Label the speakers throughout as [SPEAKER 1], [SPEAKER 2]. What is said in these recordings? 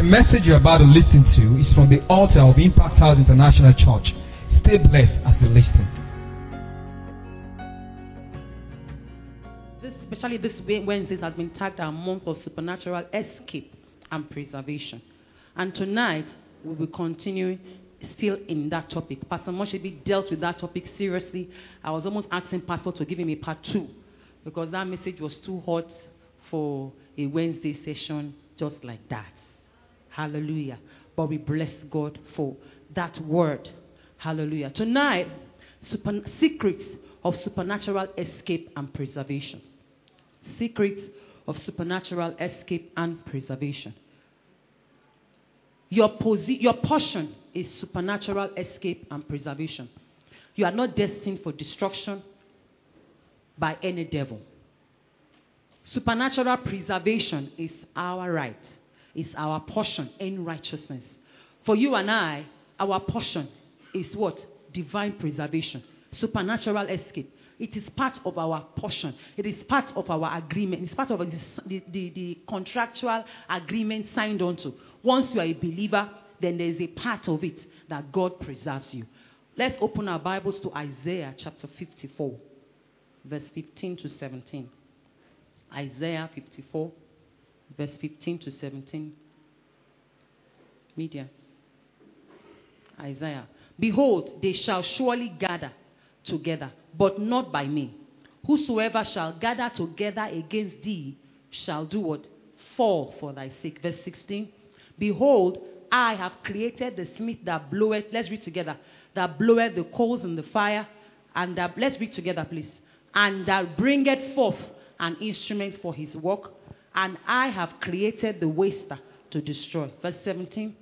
[SPEAKER 1] The message you're about to listen to is from the altar of Impact House International Church. Stay blessed as you listen.
[SPEAKER 2] Especially this Wednesday has been tagged a month of supernatural escape and preservation. And tonight, we will continue still in that topic. Pastor Moshebi dealt with that topic seriously. I was almost asking Pastor to give him a part 2 because that message was too hot for a Wednesday session just like that. Hallelujah. But we bless God for that word. Hallelujah. Tonight, secrets of supernatural escape and preservation. Secrets of supernatural escape and preservation. Your portion is supernatural escape and preservation. You are not destined for destruction by any devil. Supernatural preservation is our right. Is our portion in righteousness. For you and I, our portion is what? Divine preservation. Supernatural escape. It is part of our portion. It is part of our agreement. It's part of the contractual agreement signed onto. Once you are a believer, then there is a part of it that God preserves you. Let's open our Bibles to Isaiah chapter 54, verse 15 to 17. Isaiah 54, verse 15 to 17. Media. Isaiah. Behold, they shall surely gather together, but not by me. Whosoever shall gather together against thee shall do what? Fall for thy sake. Verse 16. Behold, I have created the smith that bloweth. Let's read together. That bloweth the coals in the fire. And that, let's read together, please. And that bringeth forth an instrument for his work. And I have created the waster to destroy. Verse 17.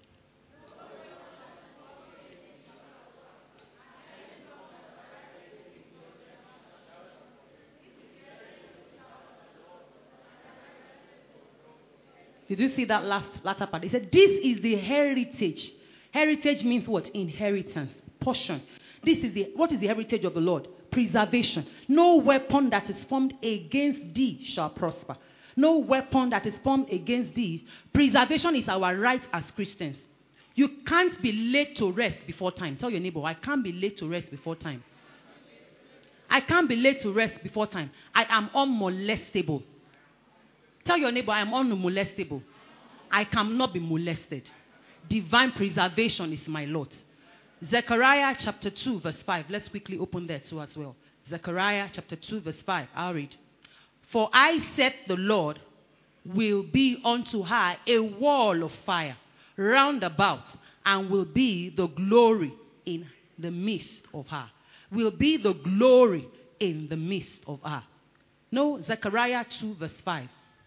[SPEAKER 2] Did you see that latter part? He said, this is the heritage. Heritage means what? Inheritance. Portion. What is the heritage of the Lord? Preservation. No weapon that is formed against thee shall prosper. No weapon that is formed against thee. Preservation is our right as Christians. You can't be late to rest before time. Tell your neighbor, I can't be late to rest before time. I can't be late to rest before time. I am unmolestable. Tell your neighbor, I am unmolestable. I cannot be molested. Divine preservation is my lot. Zechariah chapter 2 verse 5. Let's quickly open there too as well. Zechariah chapter 2 verse 5. I'll read. For I said the Lord will be unto her a wall of fire round about, and will be the glory in the midst of her. Will be the glory in the midst of her. No, Zechariah 2 verse 5.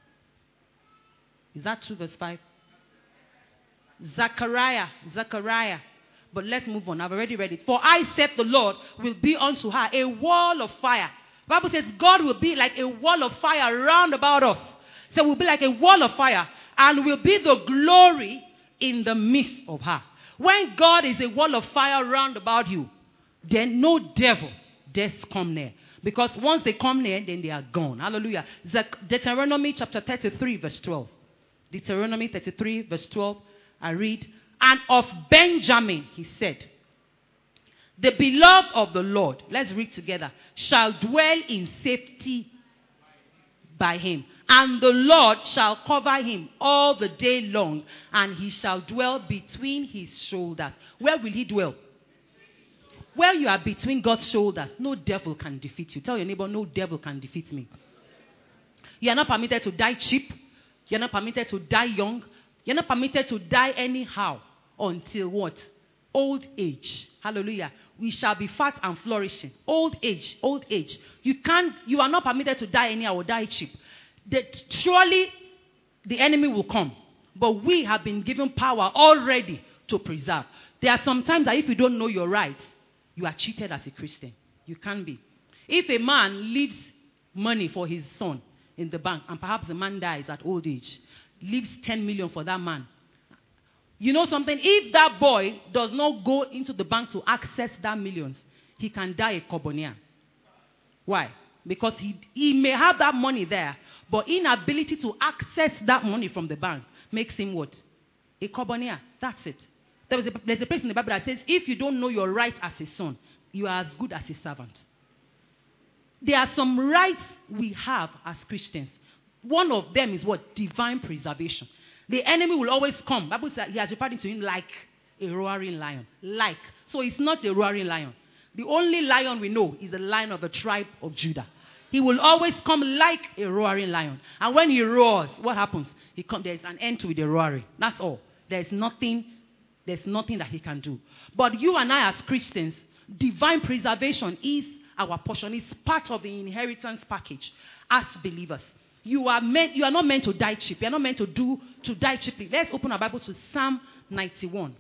[SPEAKER 2] Is that 2 verse 5? Zechariah. But let's move on. I've already read it. For I said the Lord will be unto her a wall of fire. The Bible says God will be like a wall of fire round about us. So we'll be like a wall of fire, and will be the glory in the midst of her. When God is a wall of fire round about you, then no devil dares come near. Because once they come near, then they are gone. Hallelujah. Deuteronomy chapter 33 verse 12. Deuteronomy 33 verse 12. I read. And of Benjamin, he said, the beloved of the Lord, let's read together, shall dwell in safety by him. And the Lord shall cover him all the day long, and he shall dwell between his shoulders. Where will he dwell? Where you are between God's shoulders, no devil can defeat you. Tell your neighbor, no devil can defeat me. You are not permitted to die cheap. You are not permitted to die young. You are not permitted to die anyhow until what? Old age. Hallelujah. We shall be fat and flourishing. Old age. You are not permitted to die anyhow or die cheap. Surely the enemy will come. But we have been given power already to preserve. There are some times that if you don't know your rights, you are cheated as a Christian. You can't be. If a man leaves money for his son in the bank, and perhaps the man dies at old age, leaves 10 million for that man. You know something? If that boy does not go into the bank to access that millions, he can die a Kobonia. Why? Because he may have that money there, but inability to access that money from the bank makes him what? a kobonia. That's it. There's a place in the Bible that says, if you don't know your right as a son, you are as good as a servant. There are some rights we have as Christians. One of them is what? Divine preservation. The enemy will always come. Bible says he has referred to him like a roaring lion. Like. So it's not a roaring lion. The only lion we know is the lion of the tribe of Judah. He will always come like a roaring lion. And when he roars, what happens? There's an end to the roaring. That's all. There's nothing that he can do. But you and I as Christians, divine preservation is our portion. It's part of the inheritance package as believers. You are not meant to die cheap. You are not meant to die cheaply. Let's open our Bible to Psalm 91.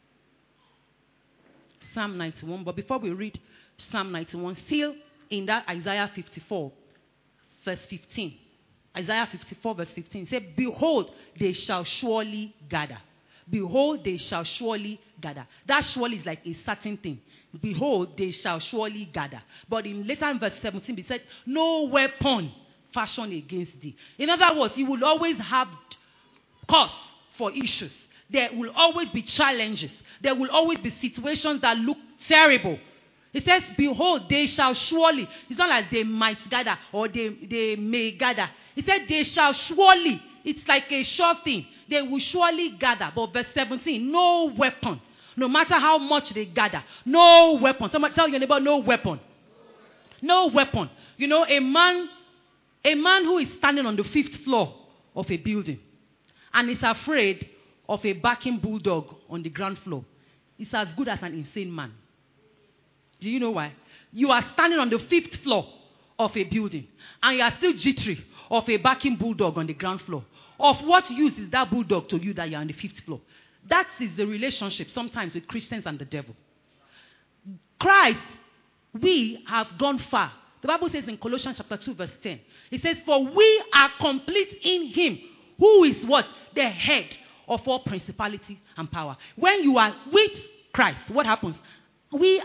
[SPEAKER 2] Psalm 91. But before we read Psalm 91, still in that Isaiah 54, verse 15. Isaiah 54, verse 15. Say, behold, they shall surely gather. Behold, they shall surely gather. That surely is like a certain thing. Behold, they shall surely gather. But later in verse 17, it said, no weapon fashioned against thee. In other words, you will always have cause for issues. There will always be challenges. There will always be situations that look terrible. It says, behold, they shall surely. It's not like they might gather or they may gather. It said, they shall surely. It's like a sure thing. They will surely gather. But verse 17, no weapon. No matter how much they gather, no weapon. Somebody tell your neighbor, no weapon. No weapon. You know, a man who is standing on the 5th floor of a building and is afraid of a barking bulldog on the ground floor is as good as an insane man. Do you know why? You are standing on the 5th floor of a building and you are still jittery of a barking bulldog on the ground floor. Of what use is that bulldog to you that you are on the 5th floor? That is the relationship sometimes with Christians and the devil. Christ, we have gone far. The Bible says in Colossians chapter 2 verse 10, it says, for we are complete in him, who is what? The head of all principality and power. When you are with Christ, what happens? And he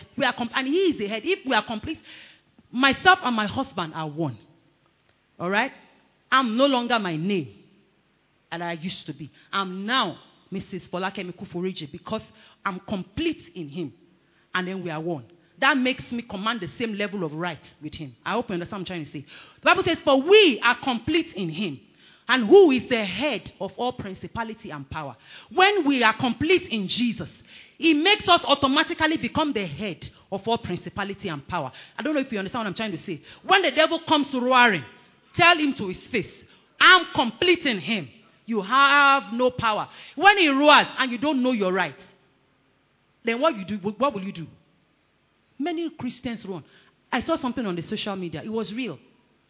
[SPEAKER 2] is the head. If we are complete, myself and my husband are one. All right? I'm no longer my name that I used to be. I'm now Mrs. Folakemi Kuforiji because I'm complete in him. And then we are one. That makes me command the same level of right with him. I hope you understand what I'm trying to say. The Bible says, for we are complete in him. And who is the head of all principality and power? When we are complete in Jesus, it makes us automatically become the head of all principality and power. I don't know if you understand what I'm trying to say. When the devil comes roaring, tell him to his face, I'm complete in him. You have no power. When he roars and you don't know your rights, then what will you do? Many Christians run. I saw something on the social media. It was real.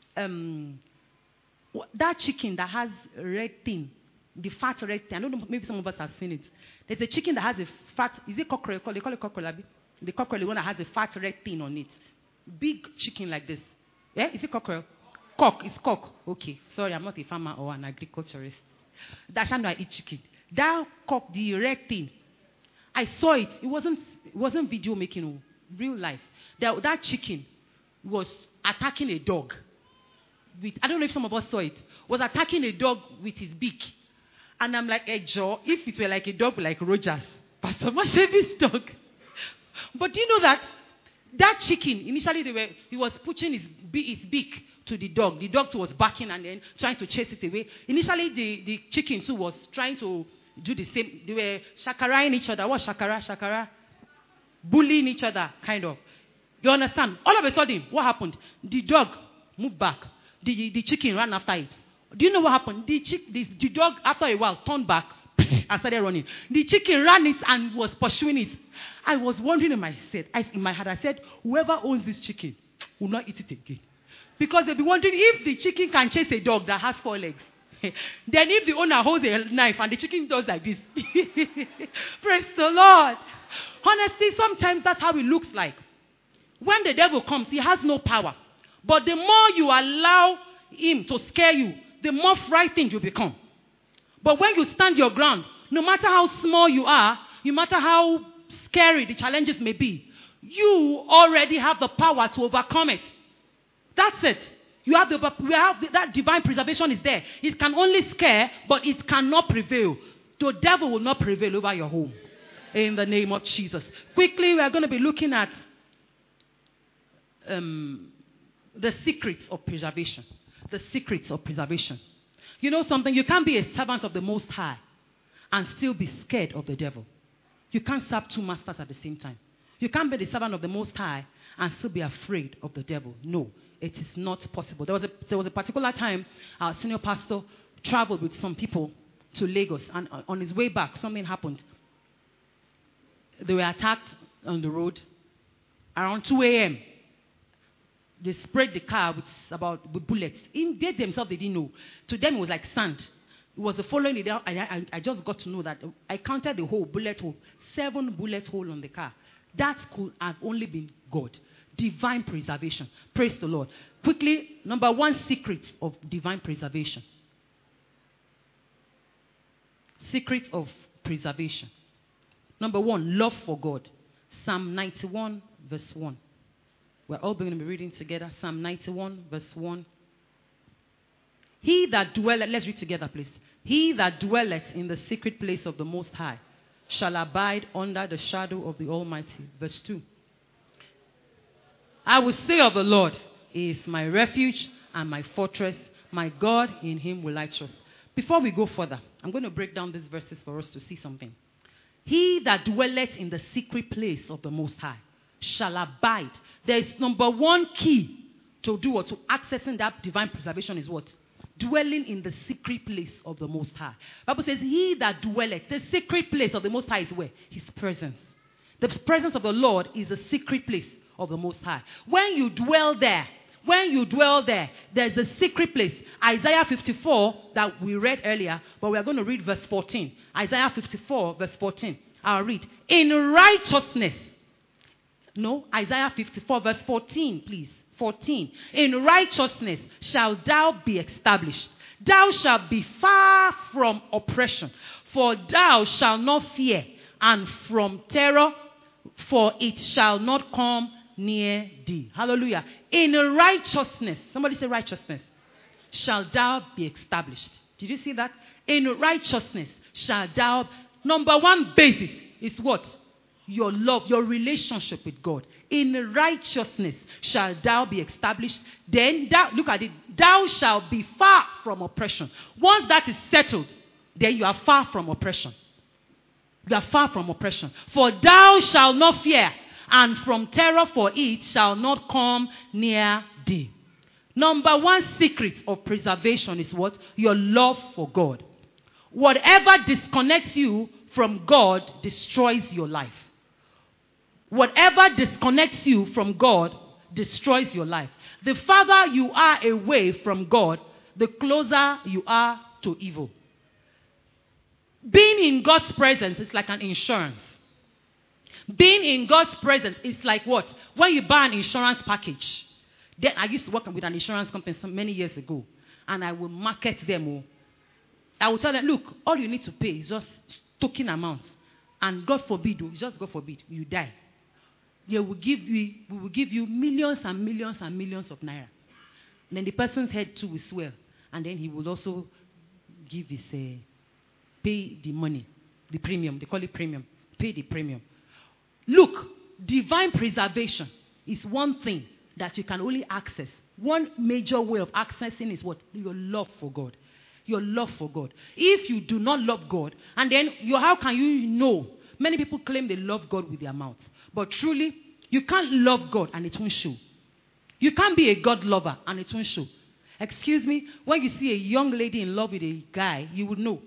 [SPEAKER 2] That chicken that has a red thing, the fat red thing. I don't know, maybe some of us have seen it. There's a chicken that has a fat, is it cockerel? They call it cockerel. The cockerel, the one that has a fat red thing on it. Big chicken like this. Yeah, is it cockerel? Cock, it's cock. Okay, sorry, I'm not a farmer or an agriculturist. That's how I eat chicken. That cock, the red thing, I saw it. It wasn't video making, real life. That chicken was attacking a dog. I don't know if some of us saw it. Was attacking a dog with his beak. And I'm like, hey, Joe, if it were like a dog like Rogers, Pastor Moshe, this dog. But do you know that chicken, initially he was pushing his beak to the dog. The dog too was barking and then trying to chase it away. Initially, the chicken too was trying to do the same. They were shakaraing each other. What shakara? Shakara? Bullying each other, kind of. You understand? All of a sudden, what happened? The dog moved back. The chicken ran after it. Do you know what happened? The dog, after a while, turned back and started running. The chicken ran it and was pursuing it. I was wondering in my head, I said, whoever owns this chicken will not eat it again. Because they'll be wondering if the chicken can chase a dog that has 4 legs. Then if the owner holds a knife and the chicken does like this. Praise the Lord. Honestly, sometimes that's how it looks like. When the devil comes, he has no power. But the more you allow him to scare you, the more frightened you become. But when you stand your ground, no matter how small you are, no matter how scary the challenges may be, you already have the power to overcome it. That's it. That divine preservation is there. It can only scare, but it cannot prevail. The devil will not prevail over your home. In the name of Jesus. Quickly, we are going to be looking at the secrets of preservation. The secrets of preservation. You know something? You can't be a servant of the Most High and still be scared of the devil. You can't serve two masters at the same time. You can't be the servant of the Most High and still be afraid of the devil. No, it is not possible. There was a particular time our senior pastor traveled with some people to Lagos, and on his way back, something happened. They were attacked on the road around 2 a.m. They sprayed the car with bullets. They themselves, they didn't know. To them, it was like sand. It was the following day. I just got to know that I counted the whole bullet hole. 7 bullet holes on the car. That could have only been God. Divine preservation. Praise the Lord. Quickly, number 1 secret of divine preservation. Secret of preservation. Number 1, love for God. Psalm 91, verse 1. We're all going to be reading together. Psalm 91, verse 1. He that dwelleth, let's read together, please. He that dwelleth in the secret place of the Most High shall abide under the shadow of the Almighty. Verse 2. I will say of the Lord, He is my refuge and my fortress. My God, in Him will I trust. Before we go further, I'm going to break down these verses for us to see something. He that dwelleth in the secret place of the Most High shall abide. There is number 1 key to do or to accessing that divine preservation is what? Dwelling in the secret place of the Most High. Bible says, he that dwelleth. The secret place of the Most High is where? His presence. The presence of the Lord is the secret place of the Most High. When you dwell there, there's a secret place. Isaiah 54 that we read earlier, but we are going to read verse 14. Isaiah 54, verse 14. I'll read. In righteousness. No, Isaiah 54, verse 14, please. 14. In righteousness shall thou be established. Thou shalt be far from oppression, for thou shalt not fear, and from terror, for it shall not come near thee. Hallelujah. In righteousness, somebody say righteousness, shall thou be established. Did you see that? In righteousness shall thou. Number 1 basis is what? Your love, your relationship with God. In righteousness shall thou be established. Then, look at it. Thou shalt be far from oppression. Once that is settled, then you are far from oppression. You are far from oppression. For thou shalt not fear, and from terror, for it shall not come near thee. Number 1 secret of preservation is what? Your love for God. Whatever disconnects you from God destroys your life. Whatever disconnects you from God destroys your life. The farther you are away from God, the closer you are to evil. Being in God's presence is like an insurance. Being in God's presence is like what? When you buy an insurance package. Then I used to work with an insurance company many years ago. And I will market them. I will tell them, look, all you need to pay is just token amount. And God forbid, just God forbid, you die. We will give you millions and millions and millions of naira. And then the person's head too will swell. And then he will also give his, pay the money, the premium. They call it premium. Pay the premium. Look, divine preservation is one thing that you can only access. One major way of accessing is what? Your love for God. Your love for God. If you do not love God, and then how can you know? Many people claim they love God with their mouths. But truly, you can't love God and it won't show. You can't be a God lover and it won't show. Excuse me, when you see a young lady in love with a guy, you would know.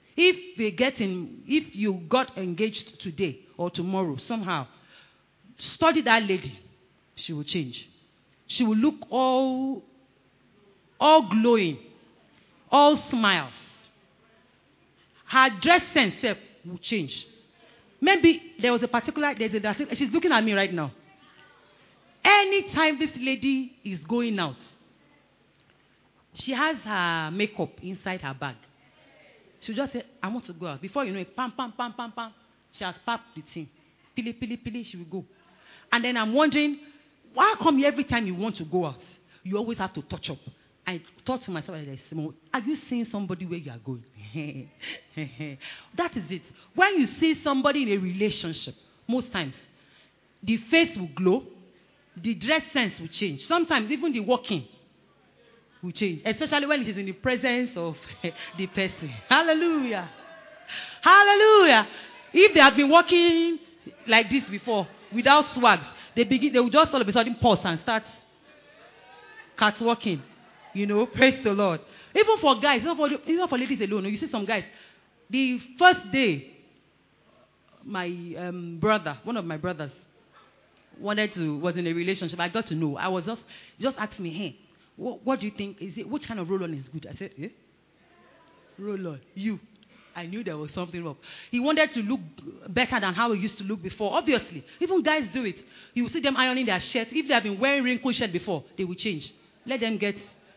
[SPEAKER 2] If you got engaged today or tomorrow, somehow, study that lady. She will change. She will look all glowing, all smiles. Her dress sense will change. Maybe there's a she's looking at me right now. Anytime this lady is going out, she has her makeup inside her bag. She'll just say, I want to go out. Before you know it, pam, pam, pam, pam, pam. She has packed the thing. Pili, pili, pili, she will go. And then I'm wondering, why come every time you want to go out, you always have to touch up? I thought to myself, are you seeing somebody where you are going? That is it. When you see somebody in a relationship, most times, the face will glow, the dress sense will change. Sometimes even the walking will change, especially when it is in the presence of the person. Hallelujah. Hallelujah. If they have been walking like this before, without swags, they will just all of a sudden pause and start catwalking. Praise the Lord. Even for guys, not for ladies alone. You see some guys. The first day, my brother, one of my brothers, was in a relationship. I got to know. I was just asking me, hey, what do you think? Which kind of roll-on is good? I said, roll-on. You. I knew there was something wrong. He wanted to look better than how he used to look before. Obviously, even guys do it. You will see them ironing their shirts. If they have been wearing wrinkled shirt before, they will change. Let them get.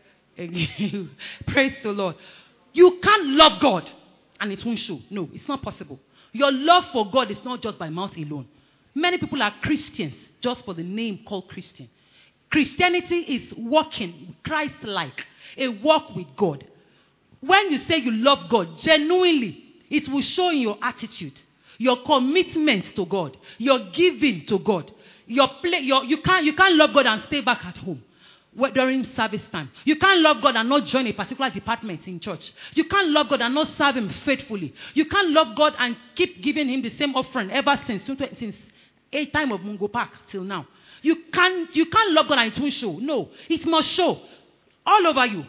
[SPEAKER 2] Praise the Lord. You can't love God and it won't show. No, it's not possible. Your love for God is not just by mouth alone. Many people are Christians just for the name called Christian. Christianity is walking Christ-like, a walk with God. When you say you love God genuinely, it will show in your attitude, your commitment to God, your giving to God. You can't love God and stay back at home during service time. You can't love God and not join a particular department in church. You can't love God and not serve Him faithfully. You can't love God and keep giving Him the same offering ever since a time of Mungo Park till now. You can't love God and it won't show. No, it must show all over you.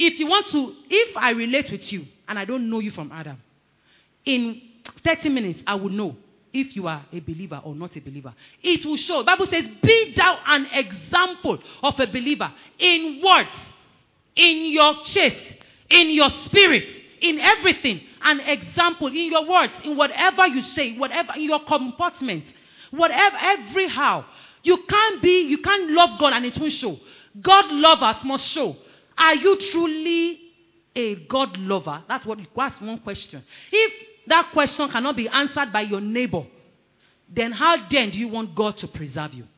[SPEAKER 2] If I relate with you and I don't know you from Adam, in 30 minutes I will know if you are a believer or not a believer. It will show. The Bible says, be thou an example of a believer in words, in your chest, in your spirit, in everything. An example in your words, in whatever you say, whatever, in your comportment, whatever, everyhow. You can't love God and it won't show. God lovers must show. Are you truly a God lover? That's one question. If that question cannot be answered by your neighbor, then how then do you want God to preserve you?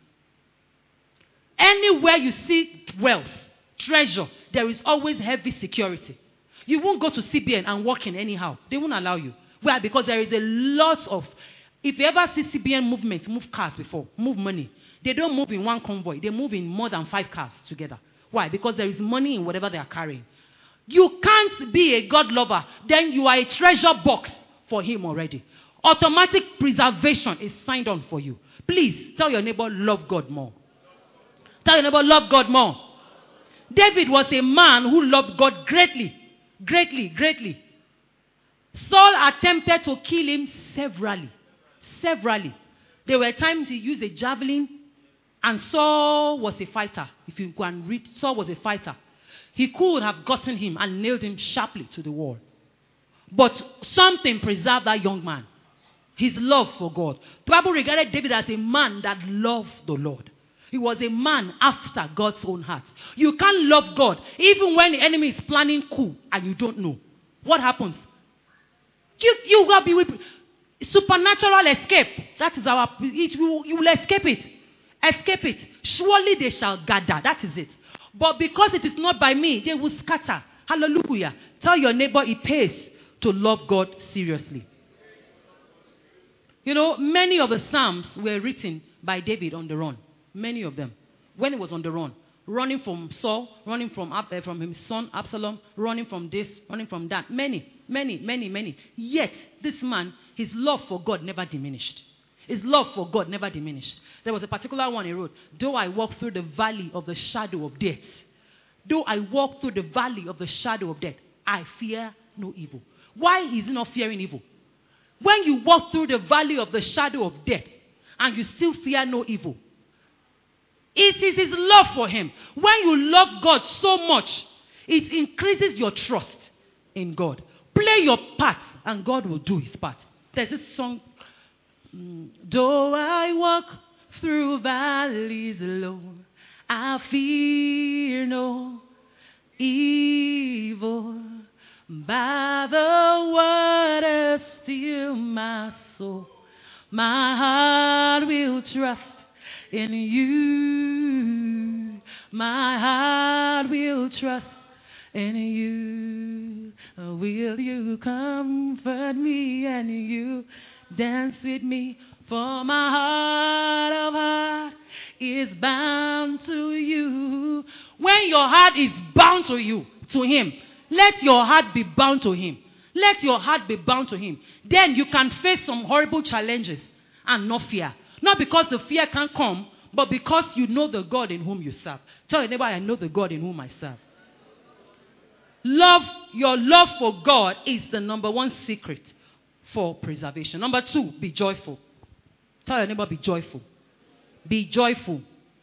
[SPEAKER 2] Anywhere you see wealth, treasure, there is always heavy security. You won't go to CBN and walk in anyhow. They won't allow you. Why? Because there is a lot of... If you ever see CBN movements, move cars before, move money, they don't move in one convoy. They move in more than 5 cars together. Why? Because there is money in whatever they are carrying. You can't be a God lover. Then you are a treasure box for Him already. Automatic preservation is signed on for you. Please tell your neighbor, love God more. Tell your neighbor, love God more. David was a man who loved God greatly. Greatly, greatly. Saul attempted to kill him severally. Severally. There were times he used a javelin. And Saul was a fighter. If you can read, Saul was a fighter. He could have gotten him and nailed him sharply to the wall. But something preserved that young man. His love for God. The Bible regarded David as a man that loved the Lord. He was a man after God's own heart. You can't love God even when the enemy is planning coup and you don't know. What happens? You will be with supernatural escape. That is you will escape it. Escape it. Surely they shall gather. That is it. But because it is not by me, they will scatter. Hallelujah. Tell your neighbor it pays to love God seriously. Many of the Psalms were written by David on the run. Many of them. When he was on the run. Running from Saul, running from his son Absalom, running from this, running from that. Many. Yet, this man, his love for God never diminished. His love for God never diminished. There was a particular one he wrote, though I walk through the valley of the shadow of death. Though I walk through the valley of the shadow of death, I fear no evil. Why is he not fearing evil? When you walk through the valley of the shadow of death and you still fear no evil, it is his love for him. When you love God so much, it increases your trust in God. Play your part and God will do his part. There's this song, though I walk through valleys low, I fear no evil. By the waters still my soul, my heart will trust in you. My heart will trust in you. Will you comfort me and you dance with me? For my heart of heart is bound to you. When your heart is bound to you, to Him, let your heart be bound to Him. Let your heart be bound to Him. Then you can face some horrible challenges and not fear. Not because the fear can't come, but because you know the God in whom you serve. Tell your neighbor, I know the God in whom I serve. Your love for God is the number one secret for preservation. Number two, be joyful. Tell your neighbor, be joyful. Be joyful.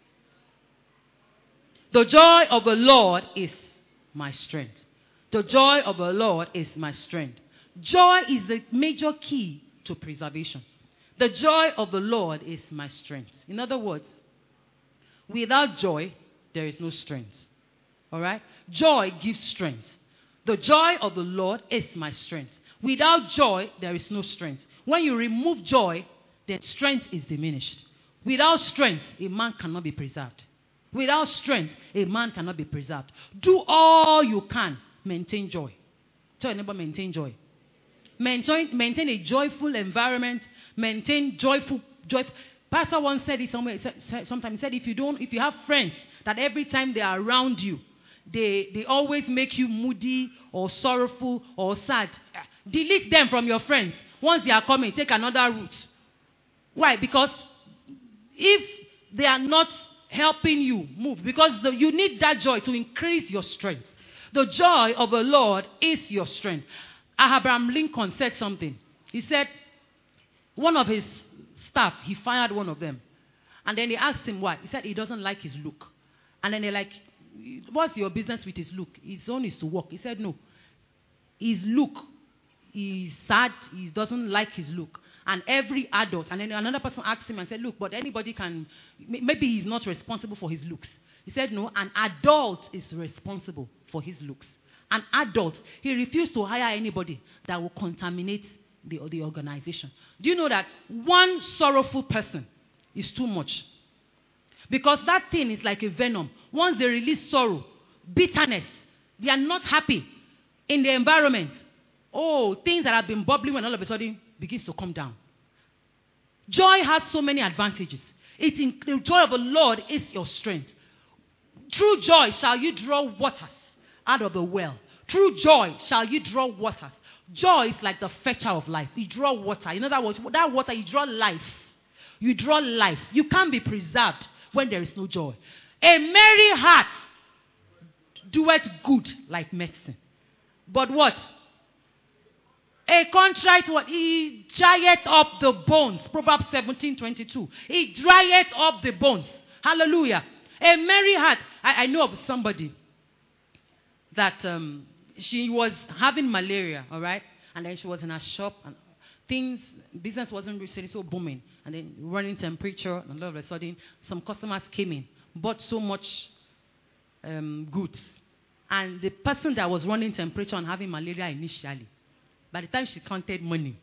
[SPEAKER 2] The joy of the Lord is my strength. The joy of the Lord is my strength. Joy is the major key to preservation. The joy of the Lord is my strength. In other words, without joy, there is no strength. All right? Joy gives strength. The joy of the Lord is my strength. Without joy, there is no strength. When you remove joy, then strength is diminished. Without strength, a man cannot be preserved. Without strength, a man cannot be preserved. Do all you can. Maintain joy. Tell your neighbor, maintain joy. Maintain a joyful environment. Maintain joyful. Pastor once said it somewhere. Sometimes he said, if you have friends that every time they are around you, they always make you moody or sorrowful or sad, delete them from your friends. Once they are coming, take another route. Why? Because if they are not helping you move, because you need that joy to increase your strength. The joy of the Lord is your strength. Abraham Lincoln said something. He said, one of his staff, he fired one of them. And then they asked him why. He said he doesn't like his look. And then they're like, what's your business with his look? His own is to work. He said no. His look, he's sad. He doesn't like his look. And every adult, and then another person asked him and said, look, but anybody can, maybe he's not responsible for his looks. He said, no, an adult is responsible for his looks. An adult, he refused to hire anybody that will contaminate the organization. Do you know that one sorrowful person is too much? Because that thing is like a venom. Once they release sorrow, bitterness, they are not happy in the environment. Oh, things that have been bubbling when all of a sudden begins to come down. Joy has so many advantages. The joy of the Lord is your strength. Through joy shall you draw waters out of the well. Through joy shall you draw waters. Joy is like the fetcher of life. You draw water. In other words, that water, you draw life. You draw life. You can't be preserved when there is no joy. A merry heart doeth good like medicine. But what? A contrite what? He drieth up the bones. Proverbs 17:22. He drieth up the bones. Hallelujah. A merry heart. I know of somebody that she was having malaria, all right? And then she was in her shop and business wasn't really so booming. And then running temperature, and all of a sudden, some customers came in, bought so much goods. And the person that was running temperature and having malaria initially, by the time she counted money,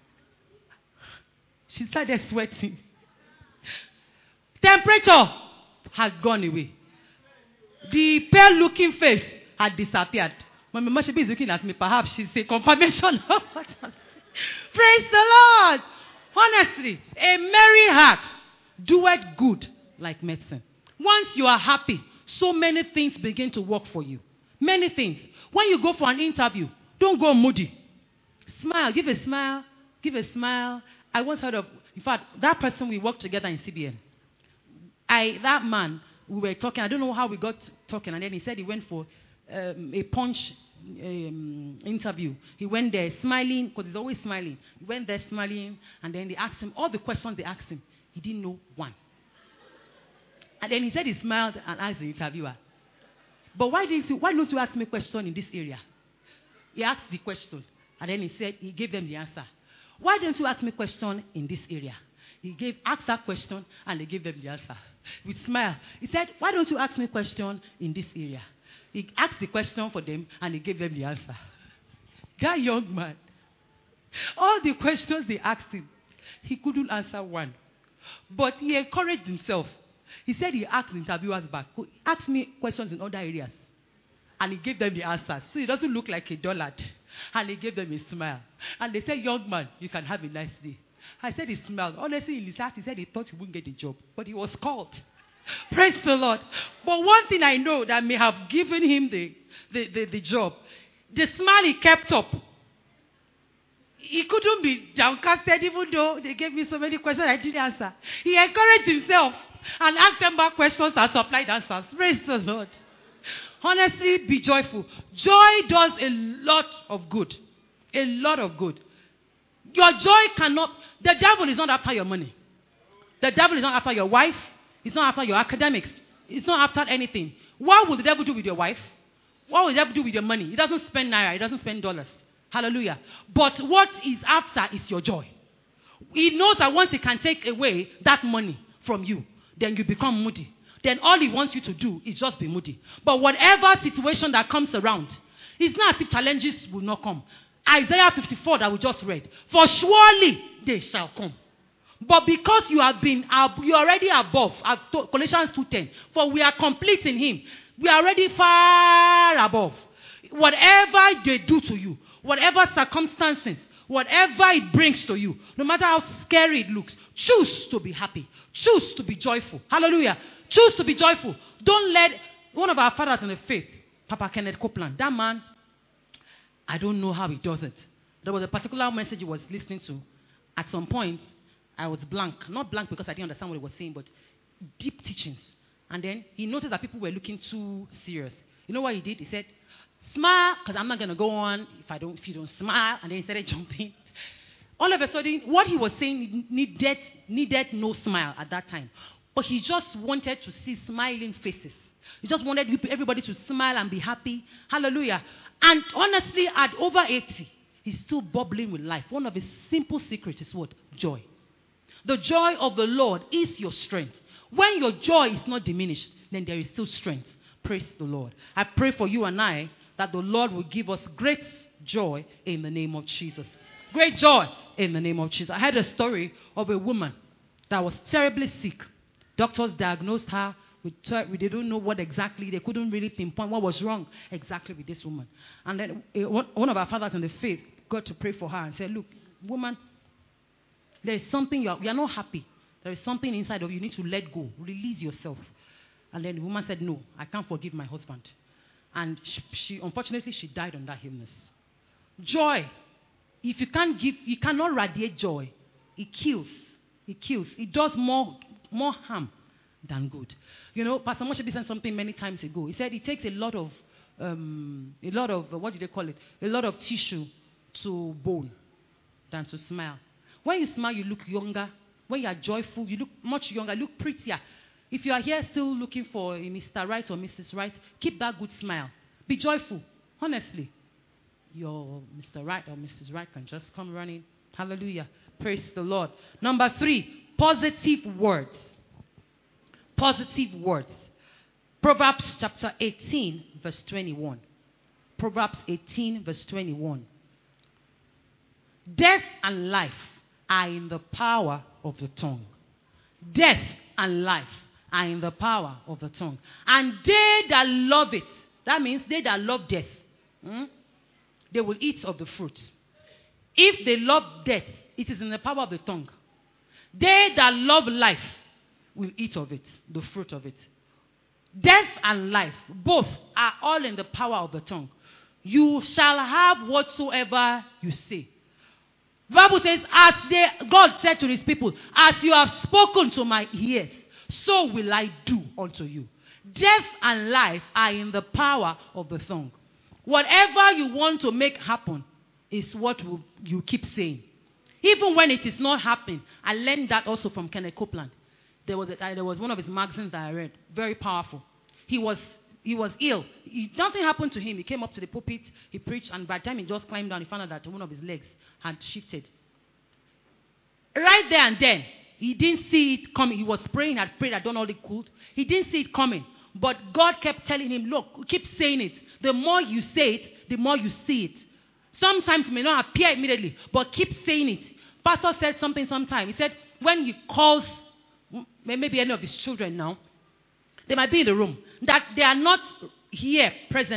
[SPEAKER 2] she started sweating. Temperature had gone away. The pale-looking face had disappeared. My mama should be looking at me. Perhaps she's a confirmation of what I'm saying. Praise the Lord. Honestly, a merry heart doeth good like medicine. Once you are happy, so many things begin to work for you. Many things. When you go for an interview, don't go moody. Smile. Give a smile. Give a smile. I once heard of, in fact, that person we worked together in CBN. That man, we were talking. I don't know how we got talking. And then he said he went for a punch interview. He went there smiling, because he's always smiling. He went there smiling, and then they asked him, all the questions they asked him, he didn't know one. And then he said he smiled and asked the interviewer, but why don't you ask me a question in this area? He asked the question, and then he gave them the answer. Why don't you ask me a question in this area? He asked that question, and they gave them the answer. With smile. He said, why don't you ask me a question in this area? He asked the question for them, and he gave them the answer. That young man, all the questions they asked him, he couldn't answer one. But he encouraged himself. He said he asked the interviewers back, ask me questions in other areas. And he gave them the answers. So he doesn't look like a dullard. And he gave them a smile. And they said, young man, you can have a nice day. I said he smiled. Honestly, in his heart, he said he thought he wouldn't get the job. But he was called. Praise the Lord. But one thing I know that may have given him the job, the smile he kept up. He couldn't be downcasted even though they gave me so many questions I didn't answer. He encouraged himself and asked them back questions and supplied answers. Praise the Lord. Honestly, be joyful. Joy does a lot of good. A lot of good. Your joy cannot... The devil is not after your money. The devil is not after your wife. It's not after your academics. It's not after anything. What will the devil do with your wife? What will the devil do with your money? He doesn't spend naira. He doesn't spend dollars. Hallelujah. But what he's after is your joy. He knows that once he can take away that money from you, then you become moody. Then all he wants you to do is just be moody. But whatever situation that comes around, it's not as if challenges will not come. Isaiah 54 that we just read. For surely they shall come. But because you're already above, Colossians 2:10, for we are complete in him. We are already far above. Whatever they do to you, whatever circumstances, whatever it brings to you, no matter how scary it looks, choose to be happy. Choose to be joyful. Hallelujah. Choose to be joyful. Don't let one of our fathers in the faith, Papa Kenneth Copeland, that man, I don't know how he does it. There was a particular message he was listening to. At some point, I was blank. Not blank because I didn't understand what he was saying, but deep teachings. And then he noticed that people were looking too serious. You know what he did? He said, smile, because I'm not going to go on if you don't smile. And then he started jumping. All of a sudden, what he was saying needed no smile at that time. But he just wanted to see smiling faces. He just wanted everybody to smile and be happy. Hallelujah. And honestly, at over 80, he's still bubbling with life. One of his simple secrets is what? Joy. The joy of the Lord is your strength. When your joy is not diminished, then there is still strength. Praise the Lord. I pray for you and I that the Lord will give us great joy in the name of Jesus. Great joy in the name of Jesus. I heard a story of a woman that was terribly sick. Doctors diagnosed her they don't know what exactly, they couldn't really pinpoint what was wrong exactly with this woman. And then one of our fathers in the faith got to pray for her and said, look, woman, there is something, you're not happy. There is something inside of you. You need to let go. Release yourself. And then the woman said, no, I can't forgive my husband. And unfortunately, she died on that illness. Joy. If you cannot radiate joy. It kills. It kills. It does more harm than good. You know, Pastor Moshe said something many times ago. He said it takes a lot of what do they call it? A lot of tissue to bone than to smile. When you smile, you look younger. When you are joyful, you look much younger, look prettier. If you are here still looking for a Mr. Right or Mrs. Right, keep that good smile. Be joyful. Honestly, your Mr. Right or Mrs. Right can just come running. Hallelujah. Praise the Lord. Number 3, positive words. Positive words. Proverbs chapter 18, verse 21. Proverbs 18, verse 21. Death and life are in the power of the tongue. Death and life are in the power of the tongue. And they that love it, that means they that love death, they will eat of the fruit. If they love death, it is in the power of the tongue. They that love life will eat of it, the fruit of it. Death and life, both are all in the power of the tongue. You shall have whatsoever you say. The Bible says, God said to his people, as you have spoken to my ears, so will I do unto you. Death and life are in the power of the tongue. Whatever you want to make happen is what you keep saying. Even when it is not happening. I learned that also from Kenneth Copeland. There was one of his magazines that I read. Very powerful. He was ill. Nothing happened to him. He came up to the pulpit, he preached, and by the time he just climbed down, he found out that one of his legs had shifted. Right there and then, he didn't see it coming. He was praying, had prayed, had done all he could. He didn't see it coming. But God kept telling him, look, keep saying it. The more you say it, the more you see it. Sometimes it may not appear immediately, but keep saying it. Pastor said something sometime. He said, when he calls maybe any of his children now, they might be in the room, that they are not here presently.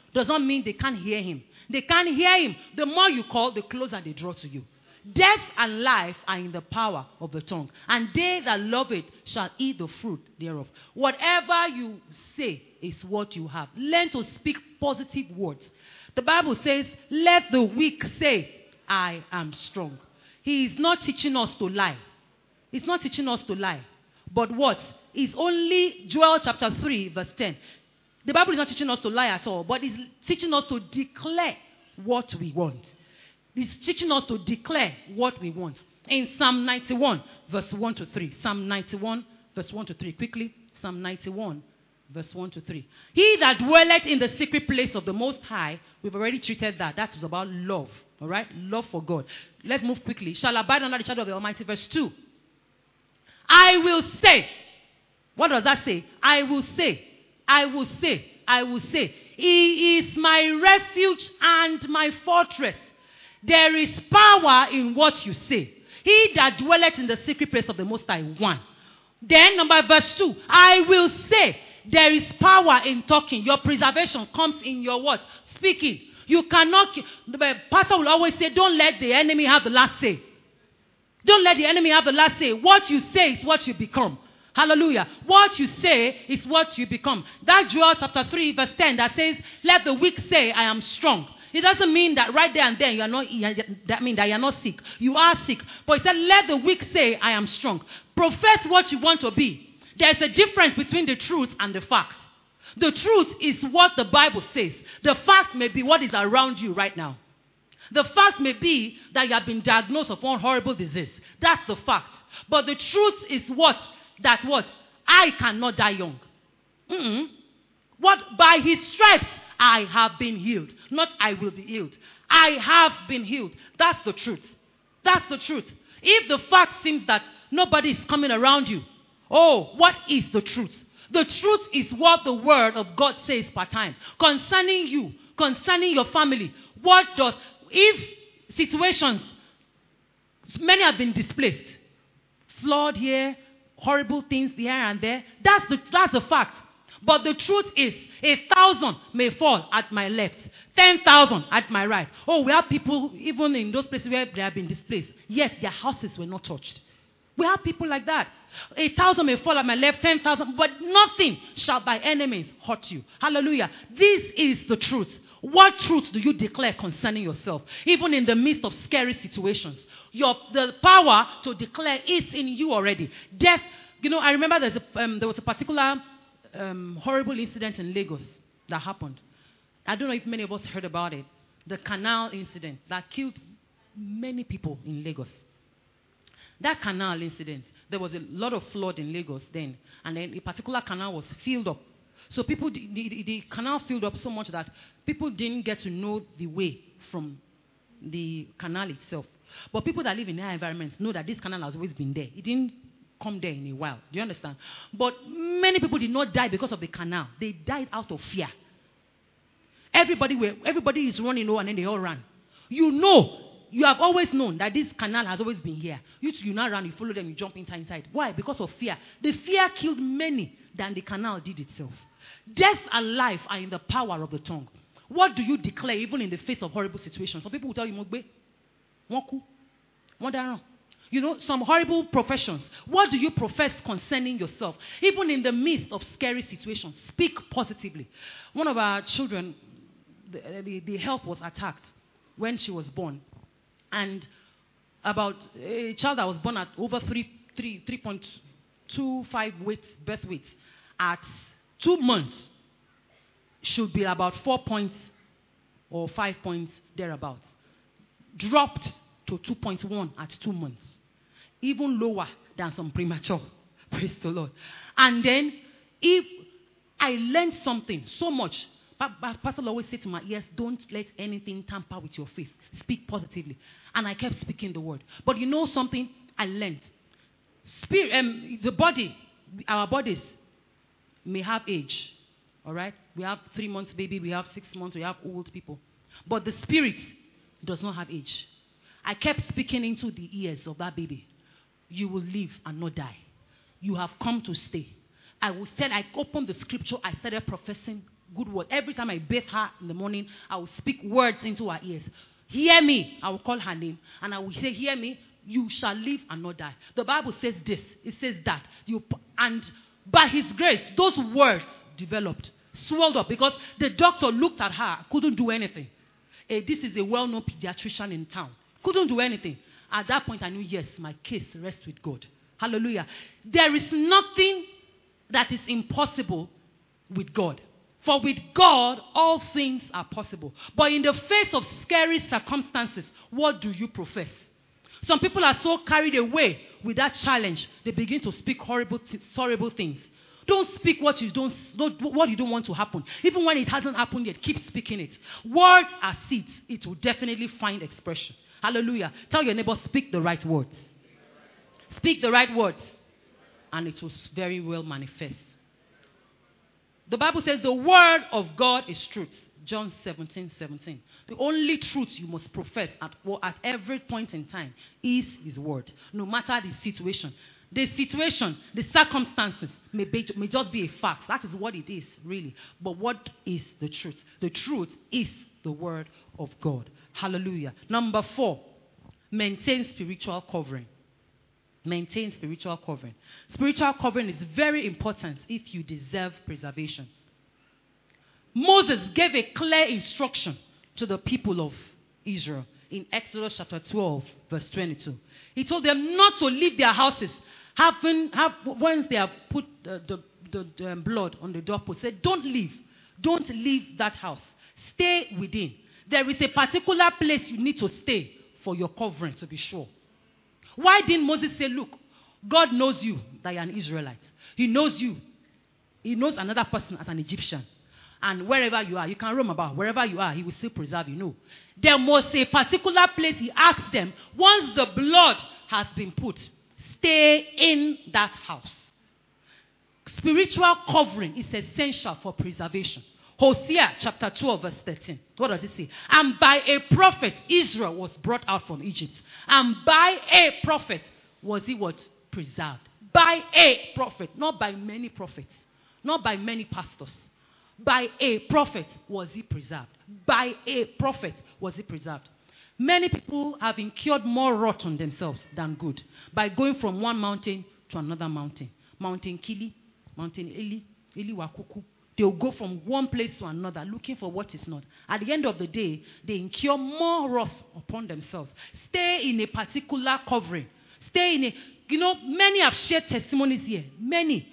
[SPEAKER 2] does not mean they can't hear him. They can't hear him. The more you call, the closer they draw to you. Death and life are in the power of the tongue, and they that love it shall eat the fruit thereof. Whatever you say is what you have. Learn to speak positive words. The Bible says, let the weak say, I am strong. He is not teaching us to lie. He's not teaching us to lie. But what? It's only Joel chapter 3 verse 10. The Bible is not teaching us to lie at all, but it's teaching us to declare what we want. It's teaching us to declare what we want. In Psalm 91 verse 1 to 3. Psalm 91 verse 1 to 3. Quickly. Psalm 91 verse 1 to 3. He that dwelleth in the secret place of the Most High, we've already treated that. That was about love. All right? Love for God. Let's move quickly. Shall abide under the shadow of the Almighty. Verse 2. I will say. What does that say? I will say. I will say. I will say. He is my refuge and my fortress. There is power in what you say. He that dwelleth in the secret place of the Most High. 1. Then verse 2. I will say. There is power in talking. Your preservation comes in your what? Speaking. You cannot. The pastor will always say, don't let the enemy have the last say. Don't let the enemy have the last say. What you say is what you become. Hallelujah. What you say is what you become. That Joel chapter 3 verse 10 that says, let the weak say, I am strong. It doesn't mean that right there and then you are not, that means that you are not sick. You are sick. But it said, let the weak say, I am strong. Profess what you want to be. There's a difference between the truth and the fact. The truth is what the Bible says. The fact may be what is around you right now. The fact may be that you have been diagnosed with one horrible disease. That's the fact. But the truth is what? That what? I cannot die young. What? By his stripes I have been healed. Not I will be healed. I have been healed. That's the truth. That's the truth. If the fact seems that nobody is coming around you, oh, what is the truth? The truth is what the word of God says per time. Concerning you, concerning your family. What does, if situations, many have been displaced. Flood here, horrible things here and there. That's the fact. But the truth is, 1,000 may fall at my left, 10,000 at my right. Oh, we have people, even in those places where they have been displaced, yet their houses were not touched. We have people like that. 1,000 may fall at my left, 10,000, but nothing shall by enemies hurt you. Hallelujah. This is the truth. What truth do you declare concerning yourself? Even in the midst of scary situations. The power to declare is in you already. Death, I remember there was a particular horrible incident in Lagos that happened. I don't know if many of us heard about it. The canal incident that killed many people in Lagos. That canal incident, there was a lot of flood in Lagos then. And then a particular canal was filled up. So people, the canal filled up so much that people didn't get to know the way from the canal itself. But people that live in their environments know that this canal has always been there. It didn't come there in a while. Do you understand? But many people did not die because of the canal. They died out of fear. Everybody is running and then they all ran. You have always known that this canal has always been here. You now run, you follow them, you jump inside. Why? Because of fear. The fear killed many than the canal did itself. Death and life are in the power of the tongue. What do you declare even in the face of horrible situations? Some people will tell you, Mogbe, Moku, Modaro. Some horrible professions. What do you profess concerning yourself? Even in the midst of scary situations, speak positively. One of our children, the health was attacked when she was born. And about a child that was born at over 3.25 birth weight at 2 months should be about 4 points or 5 points thereabouts. Dropped to 2.1 at 2 months. Even lower than some premature. Praise the Lord. And then, if I learned something so much, Pastor always said to my ears, don't let anything tamper with your faith. Speak positively. And I kept speaking the word. But something I learned? The body, our bodies may have age. All right? We have 3 months baby, we have 6 months, we have old people. But the spirit does not have age. I kept speaking into the ears of that baby. You will live and not die. You have come to stay. I opened the scripture, I started professing good word. Every time I bathe her in the morning, I will speak words into her ears. Hear me. I will call her name. And I will say, hear me. You shall live and not die. The Bible says this. It says that. And by his grace, those words developed, swelled up. Because the doctor looked at her, couldn't do anything. This is a well-known pediatrician in town. Couldn't do anything. At that point, I knew, yes, my case rests with God. Hallelujah. There is nothing that is impossible with God. For with God, all things are possible. But in the face of scary circumstances, what do you profess? Some people are so carried away with that challenge, they begin to speak horrible things. Don't speak what you don't want to happen. Even when it hasn't happened yet, keep speaking it. Words are seeds. It will definitely find expression. Hallelujah. Tell your neighbor, speak the right words. Speak the right words. And it will very well manifest. The Bible says the word of God is truth. John 17:17. The only truth you must profess at every point in time is his word. No matter the situation. The circumstances may just be a fact. That is what it is, really. But what is the truth? The truth is the word of God. Hallelujah. Number 4, maintain spiritual covering. Maintain spiritual covering. Spiritual covering is very important if you deserve preservation. Moses gave a clear instruction to the people of Israel in Exodus chapter 12, verse 22. He told them not to leave their houses. Once they have put the blood on the doorpost, said, don't leave. Don't leave that house. Stay within. There is a particular place you need to stay for your covering, to be sure. Why didn't Moses say, look, God knows you, that you're an Israelite. He knows you. He knows another person as an Egyptian. And wherever you are, you can roam about. Wherever you are, he will still preserve you. No. There must be a particular place, he asked them, once the blood has been put, stay in that house. Spiritual covering is essential for preservation. Hosea chapter 12 verse 13. What does it say? And by a prophet Israel was brought out from Egypt. And by a prophet was he what? Preserved. By a prophet. Not by many prophets. Not by many pastors. By a prophet was he preserved. By a prophet was he preserved. Many people have incurred more wrath on themselves than good by going from one mountain to another mountain. Mountain Kili, Mountain Eli Wakuku. They'll go from one place to another looking for what is not. At the end of the day, they incur more wrath upon themselves. Stay in a particular covering. Stay in a... many have shared testimonies here. Many.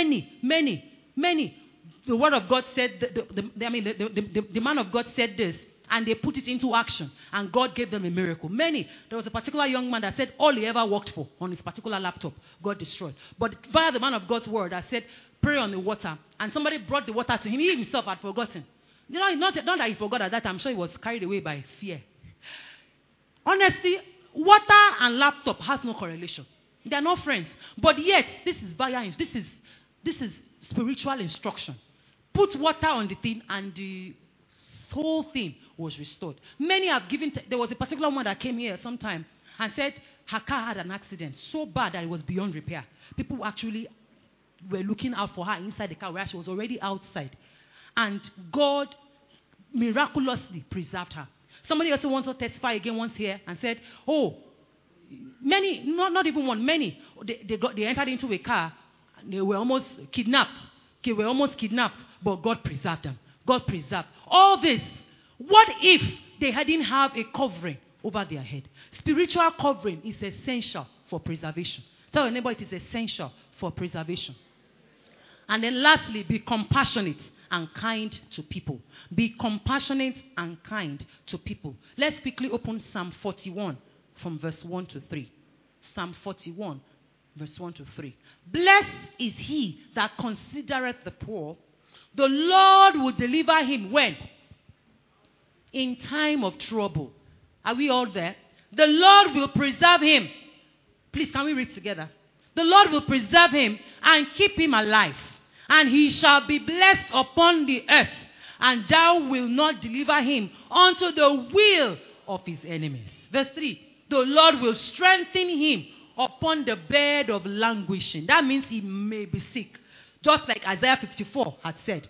[SPEAKER 2] The word of God said, the man of God said this, and they put it into action, and God gave them a miracle. Many. There was a particular young man that said all he ever worked for on his particular laptop, God destroyed. But via the man of God's word, I said, pray on the water, and somebody brought the water to him. He himself had forgotten. Not that he forgot at that time. I'm sure he was carried away by fear. Honestly, water and laptop has no correlation. They are not friends. But yet, this is spiritual instruction. Put water on the thing, and the whole thing was restored. Many have given... there was a particular one that came here sometime and said her car had an accident so bad that it was beyond repair. People actually were looking out for her inside the car where she was already outside. And God miraculously preserved her. Somebody also wants to testify again once here and said, many, not even one, many, they entered into a car and they were almost kidnapped. But God preserved them. God preserved. All this, what if they didn't have a covering over their head? Spiritual covering is essential for preservation. Tell your neighbor it is essential for preservation. And then lastly, be compassionate and kind to people. Be compassionate and kind to people. Let's quickly open Psalm 41 from verse 1 to 3. Psalm 41, verse 1 to 3. Blessed is he that considereth the poor. The Lord will deliver him when? In time of trouble. Are we all there? The Lord will preserve him. Please, can we read together? The Lord will preserve him and keep him alive. And he shall be blessed upon the earth. And thou wilt not deliver him unto the will of his enemies. Verse 3. The Lord will strengthen him upon the bed of languishing. That means he may be sick. Just like Isaiah 54 had said.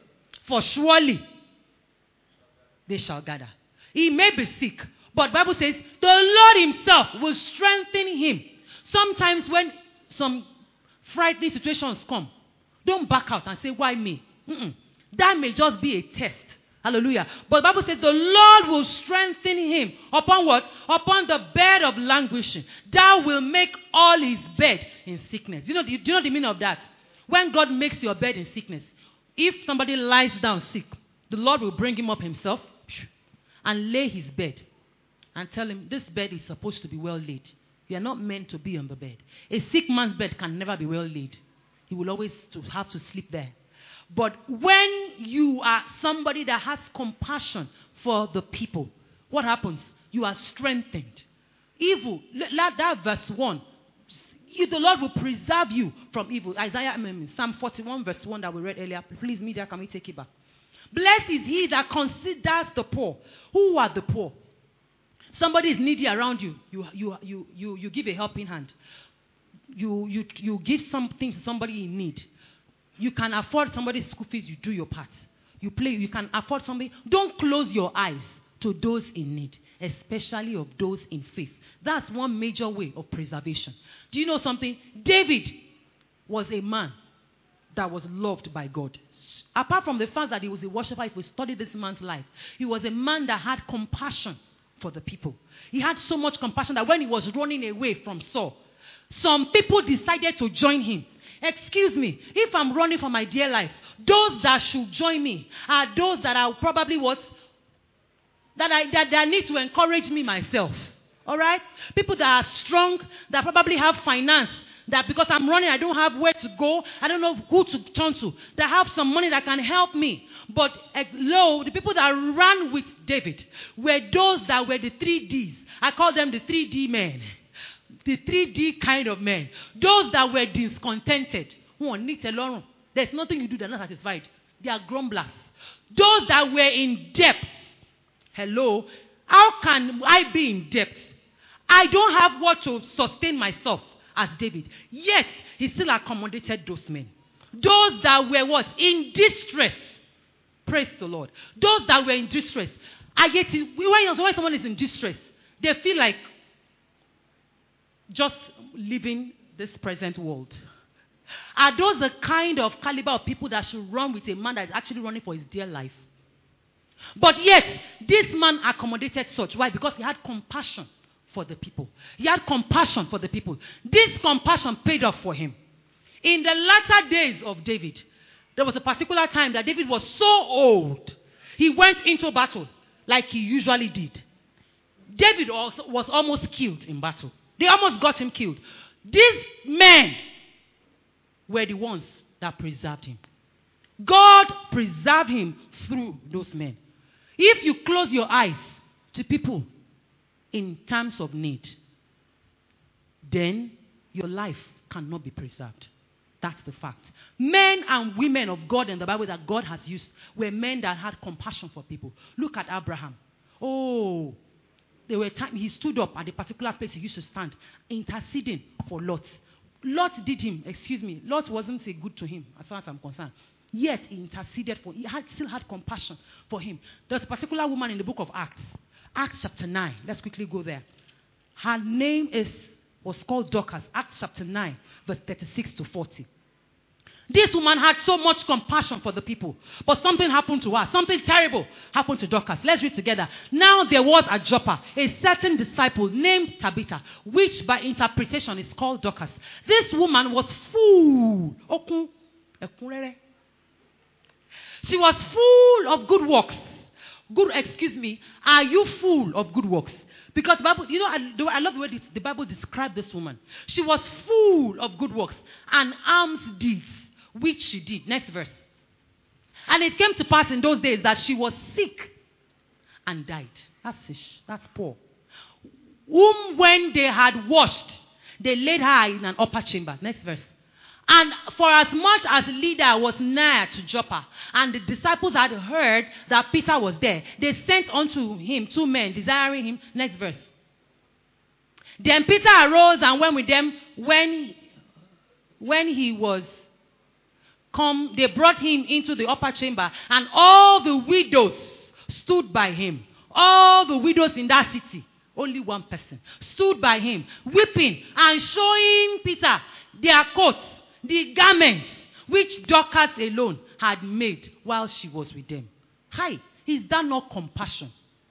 [SPEAKER 2] For surely they shall gather. He may be sick, but the Bible says the Lord himself will strengthen him. Sometimes when some frightening situations come, don't back out and say, why me? That may just be a test. Hallelujah. But the Bible says the Lord will strengthen him. Upon what? Upon the bed of languishing. Thou will make all his bed in sickness. Do you know the meaning of that? When God makes your bed in sickness, if somebody lies down sick, the Lord will bring him up himself and lay his bed and tell him, this bed is supposed to be well laid. You are not meant to be on the bed. A sick man's bed can never be well laid. He will always have to sleep there. But when you are somebody that has compassion for the people, what happens? You are strengthened. Evil, that verse 1, the Lord will preserve you from evil. Psalm 41 verse 1 that we read earlier. Please, media, can we take it back? Blessed is he that considers the poor. Who are the poor? Somebody is needy around you. You give a helping hand. You give something to somebody in need. You can afford somebody's school fees, you do your part. You can afford somebody. Don't close your eyes to those in need, especially of those in faith. That's one major way of preservation. Do you know something? David was a man that was loved by God. Apart from the fact that he was a worshiper, if we study this man's life, he was a man that had compassion for the people. He had so much compassion that when he was running away from Saul, some people decided to join him. Excuse me, if I'm running for my dear life, those that should join me are those that are probably that need to encourage me myself. All right? People that are strong, that probably have finance, that because I'm running, I don't have where to go, I don't know who to turn to, that have some money that can help me. But the people that ran with David were those that were the 3Ds. I call them the 3D men. The 3D kind of men. Those that were discontented. There's nothing you do, they're not satisfied. They are grumblers. Those that were in debt. Hello? How can I be in debt? I don't have what to sustain myself as David. Yet, he still accommodated those men. Those that were what? In distress. Praise the Lord. Those that were in distress. I get it. When someone is in distress, they feel like just living this present world. Are those the kind of caliber of people that should run with a man that is actually running for his dear life? But yet, this man accommodated such. Why? Because he had compassion for the people. He had compassion for the people. This compassion paid off for him. In the latter days of David, there was a particular time that David was so old, he went into battle like he usually did. David also was almost killed in battle. They almost got him killed. These men were the ones that preserved him. God preserved him through those men. If you close your eyes to people in times of need, then your life cannot be preserved. That's the fact. Men and women of God in the Bible that God has used were men that had compassion for people. Look at Abraham. Oh, there were times he stood up at a particular place he used to stand, interceding for Lot. Lot wasn't a good to him, as far as I'm concerned. Yet he interceded for him. Still had compassion for him. There's a particular woman in the book of Acts. Acts chapter 9. Let's quickly go there. Her name was called Dorcas. Acts chapter 9, verse 36 to 40. This woman had so much compassion for the people. But something happened to her. Something terrible happened to Dorcas. Let's read together. Now there was at Joppa a certain disciple named Tabitha, which by interpretation is called Dorcas. This woman was full. She was full of good works. Are you full of good works? Because the Bible, I love the way the Bible described this woman. She was full of good works and alms deeds, which she did. Next verse. And it came to pass in those days that she was sick and died. That's poor. Whom when they had washed, they laid her in an upper chamber. Next verse. And for as much as Lydda was nigh to Joppa, and the disciples had heard that Peter was there, they sent unto him 2 men, desiring him. Next verse. Then Peter arose and went with them when he was they brought him into the upper chamber, and all the widows stood by him. All the widows in that city, only one person, stood by him, weeping and showing Peter their coats, the garments which Dorcas alone had made while she was with them. Hi, is that not compassion?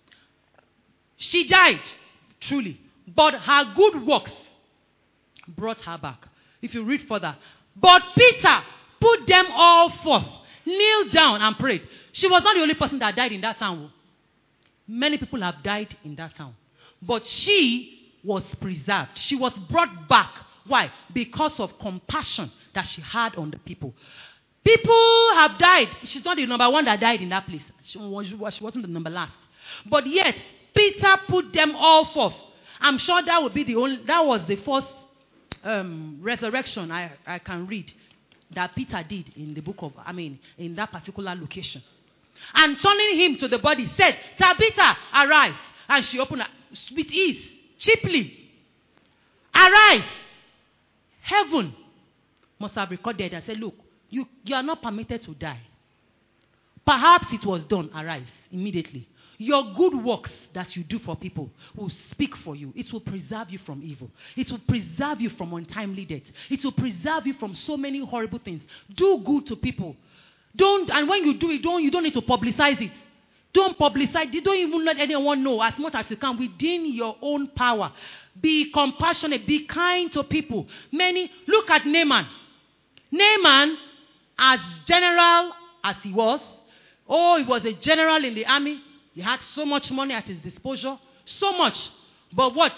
[SPEAKER 2] She died, truly, but her good works brought her back. If you read further, but Peter put them all forth, kneeled down and prayed. She was not the only person that died in that town. Many people have died in that town. But she was preserved. She was brought back. Why? Because of compassion that she had on the people. People have died. She's not the number one that died in that place. She wasn't the number last. But yet, Peter put them all forth. I'm sure that was the first resurrection I can read that Peter did in the in that particular location. And turning him to the body, said, Tabitha, arise. And she opened with ease, cheaply. Arise. Heaven must have recorded and said, look, you are not permitted to die. Perhaps it was done. Arise immediately. Your good works that you do for people will speak for you. It will preserve you from evil. It will preserve you from untimely death. It will preserve you from so many horrible things. Do good to people. And when you do it, you don't need to publicize it. Don't publicize it. Don't even let anyone know as much as you can within your own power. Be compassionate. Be kind to people. Look at Naaman. Naaman, as general as he was, he was a general in the army. He had so much money at his disposal. So much. But what?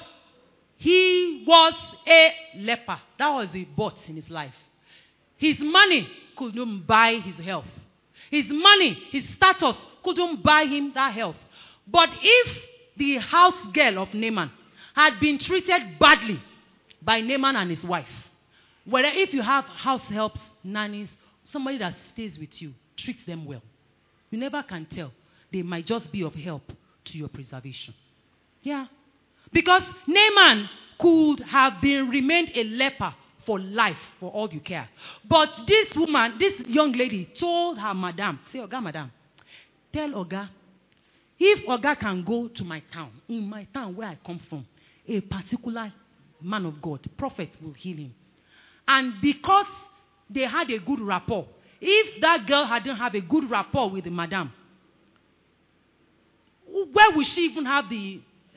[SPEAKER 2] He was a leper. That was the but in his life. His money couldn't buy his health. His money, his status couldn't buy him that health. But if the house girl of Naaman had been treated badly by Naaman and his wife, whether if you have house helps, nannies, somebody that stays with you, treat them well. You never can tell. They might just be of help to your preservation. Yeah. Because Naaman could have remained a leper for life, for all you care. But this young lady told her madam, say, Oga, madam, tell Oga, if Oga can go to my town, in my town where I come from, a particular man of God, prophet will heal him. And because they had a good rapport, if that girl hadn't have a good rapport with the madam, where would she even have the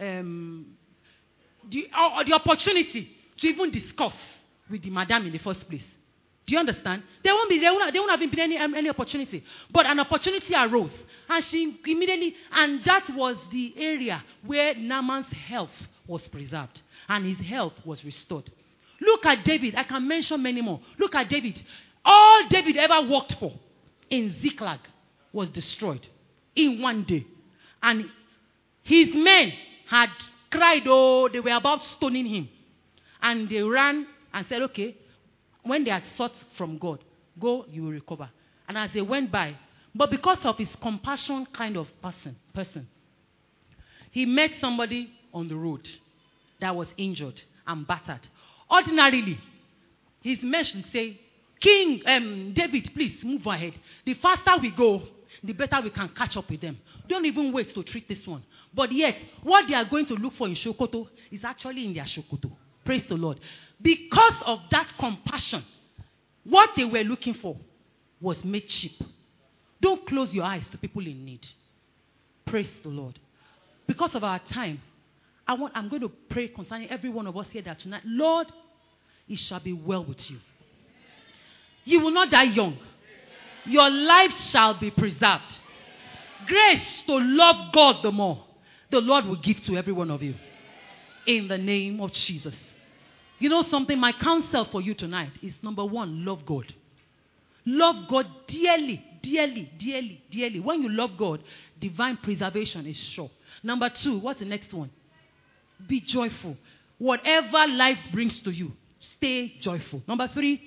[SPEAKER 2] opportunity to even discuss with the madam in the first place? Do you understand? There won't have been any opportunity. But an opportunity arose. And she immediately, and that was the area where Naaman's health was preserved. And his health was restored. Look at David. I can mention many more. Look at David. All David ever worked for in Ziklag was destroyed in one day. And his men had cried, they were about stoning him. And they ran and said, okay, when they had sought from God, go, you will recover. And as they went by, but because of his compassion kind of person, he met somebody on the road that was injured and battered. Ordinarily, his men should say, King David, please move ahead. The faster we go, the better we can catch up with them. Don't even wait to treat this one. But yet, what they are going to look for in Shokoto is actually in their Shokoto. Praise the Lord. Because of that compassion, what they were looking for was made cheap. Don't close your eyes to people in need. Praise the Lord. Because of our time, I'm going to pray concerning every one of us here that tonight, Lord, it shall be well with you. You will not die young. Your life shall be preserved. Grace to love God the more, the Lord will give to every one of you. In the name of Jesus. You know something? My counsel for you tonight is number one, love God. Love God dearly, dearly, dearly, dearly. When you love God, divine preservation is sure. Number two, what's the next one? Be joyful. Whatever life brings to you, stay joyful. Number three,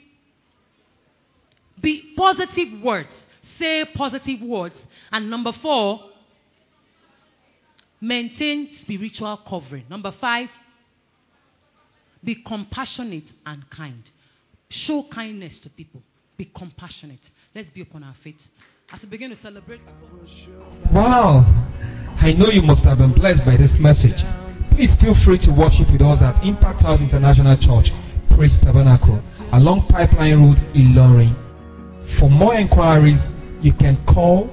[SPEAKER 2] be positive words. Say positive words. And number four, maintain spiritual covering. Number five, be compassionate and kind. Show kindness to people. Be compassionate. Let's be upon our feet. As we begin to celebrate.
[SPEAKER 1] Wow. I know you must have been blessed by this message. Please feel free to worship with us at Impact House International Church, Praise Tabernacle, along Pipeline Road, Ilorin. For more inquiries, you can call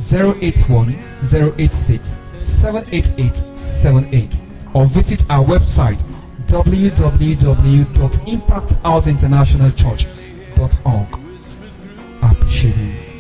[SPEAKER 1] 081-086-78878 or visit our website www.impacthouseinternationalchurch.org. I appreciate you.